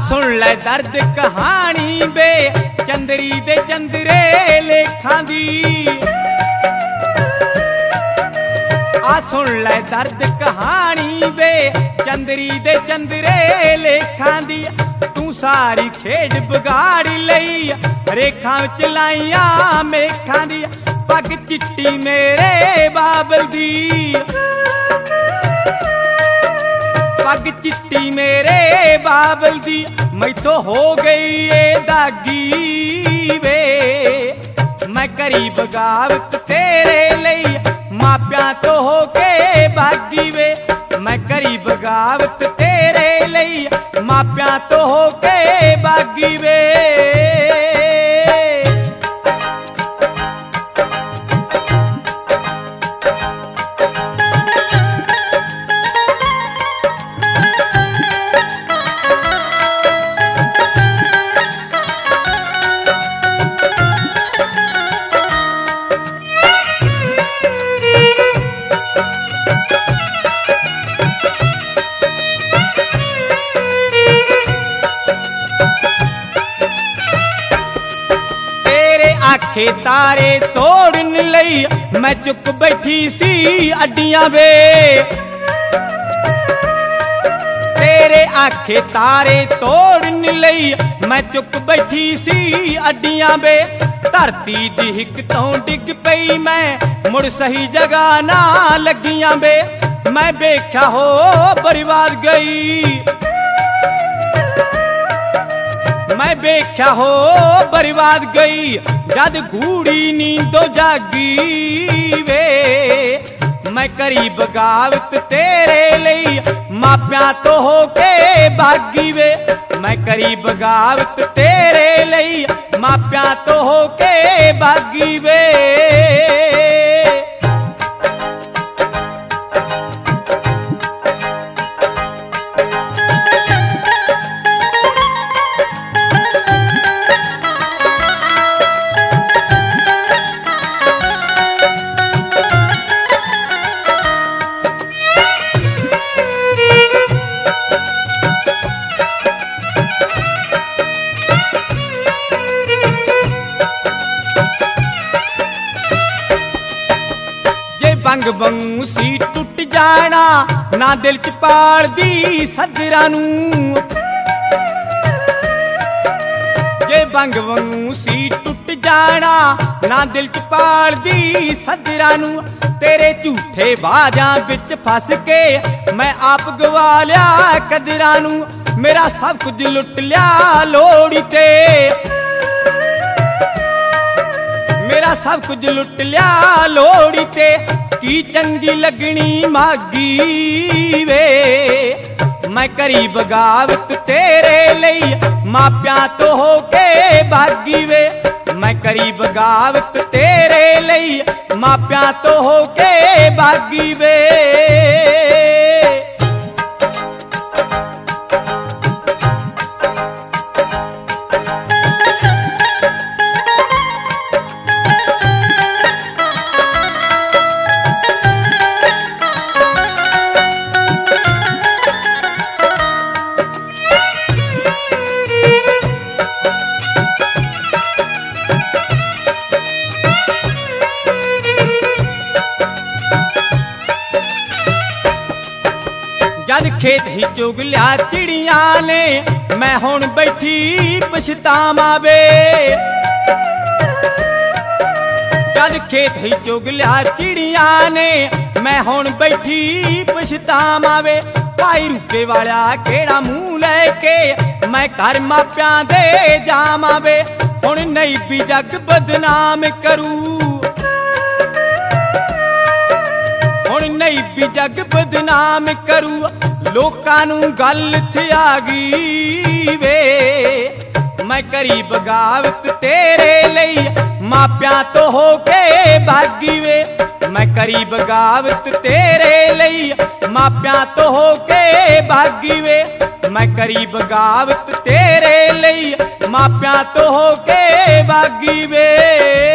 सुन लै दर्द कहानी बे चंदरी दे चंदरे लेखां दी। सुन लै दर्द कहानी बे चंदरी दे चंदरे लेखां दी। तू सारी खेड बिगाड़ लई रेखां विच लाइयां मेखां दी। पग चिट्टी मेरे बाबल दी, पग चिट्टी मेरे बाबल दी। मैथों हो गई ए दागी वे, मैं करी बगावत तेरे लई मापियां तो हो के भागी वे। मैं करी बगावत तेरे लई मापियां तो हो के भागी वे। आखे तारे तोड़न लई मैं चुक बैठी सी अड्डियां वे। तेरे आखे तारे तोड़न लई मैं चुक बैठी सी अड्डियां वे। धरती दी हिक तों डिग पई मैं मुड़ सही जगह ना लगियां वे। मैं वेख्या हो बर्बाद गई, मैं वेख्या हो बर्बाद गई जद गूड़ी नींदो जागी वे। मैं करी बगावत तेरे लई मापियां तो हो के भागी वे। मैं करी बगावत तेरे लई मापियां तो हो के भागी वे। बंग बंसी टुट जाना ना दिल च पाल दी सजरा नू। जे बंग बंसी टुट जाना ना दिल च पाल दी सजरा नू। तेरे झूठे बाजां विच फस के मैं आप गवा लिया कदरां नू। मेरा सब कुछ लुट लिया लोड़ी ते, मेरा सब कुछ लुट लिया लोड़ी ते। की चंगी लगनी मागी वे। मैं करी बगावत तेरे लई मापियां तो हो के भागी वे। मैं करी बगावत तेरे लई मापियां तो हो के भागी वे। जद खेत ही चुग लिया चिड़िया ने मैं हुण बैठी पछतावा वे। जद खेत ही चुग लिया चिड़िया ने मैं हुण बैठी पछतावा वे। भाई रूपे वाला केड़ा मुंह लेके मैं घर मापियां दे जावां वे। हुण नहीं भी जग बदनाम करूं, हुण नहीं भी जग बदनाम करूं। लोकां नूं गल थे आ गई वे। मैं करी बगावत तेरे लई मापियां तो हो के भागी वे। मैं करी बगावत तेरे लई मापियां तो हो के भागी वे। मैं करी बगावत तेरे लई मापियां तो हो के भागी वे।